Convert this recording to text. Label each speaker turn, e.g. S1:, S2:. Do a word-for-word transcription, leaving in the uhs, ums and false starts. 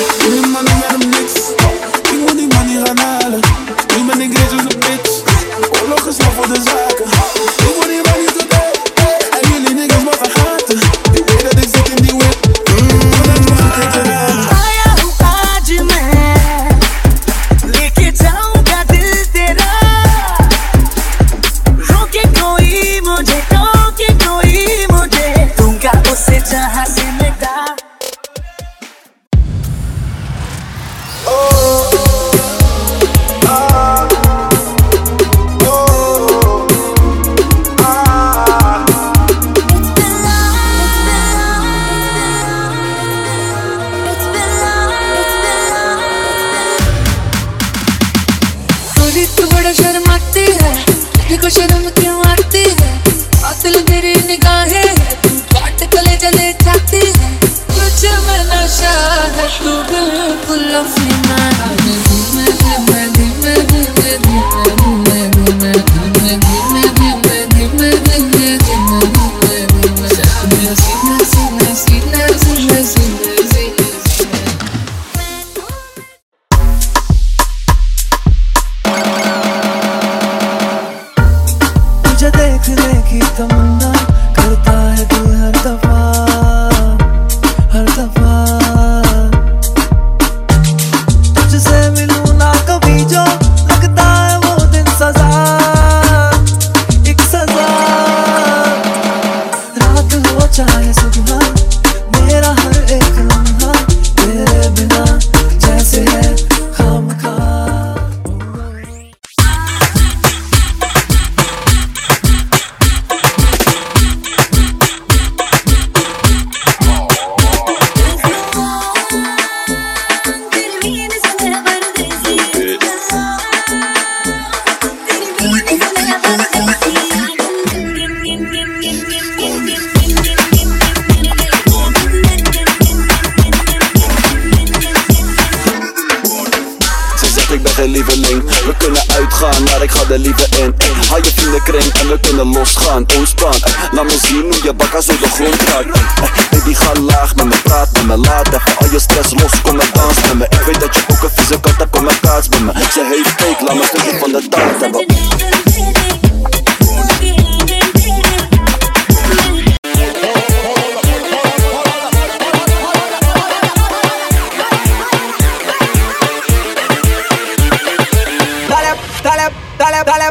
S1: Die mannen met hem niks. Ik moet die man niet gaan halen. Nu ben ik rich als een bitch. Oorlog is lang voor de zaken. Ik word die man niet tot hey. En jullie niggas maar vergaten. Ik weet dat ik zit in die whip. Vanuit mag ik het raden.
S2: आया हूँ आज मैं, लेके जाऊंगा दिल तेरा. रोके कोई मुझे, रोके कोई मुझे, दूंगा उसे जहाँ से मिटा.
S3: तू बड़ा शर्माती है, देखो शर्म क्यों आती है. कातिल मेरी निगाहें, तू काट गले जले जाती है. तुझ में नशा है, तू बिल्कुल अफीना है. धीमे धीमे धीमे धीमे धीमे धीमे धीमे धीमे धीमे धीमे धीमे धीमे धीमे सीने सीने सीने सीने सीने सीने.
S4: तुझे देखने की तमन्ना करता है दिल हर दफा, हर दफा. तुझसे मिलूं ना कभी जो लगता है वो दिन सजा, एक सजा. रात हो चाहे सुबह, मेरा हर एक लम्हा तेरे बिना जैसे है खामखा.
S5: Lieveling, we kunnen uitgaan, maar ik ga er liever in. Haal je vriendenkring en we kunnen losgaan. Ontspan, laat me zien hoe je bakka zo de grond raakt. Baby ga laag met me, praat met me, laat even al je stress los, kom en dans met me. Ik weet dat je ook een vieze kat hebt, kom en kaats met me. Ze heeft cake, laat me een stukje van de taart hebben.
S4: Dale, dale, dale, dale,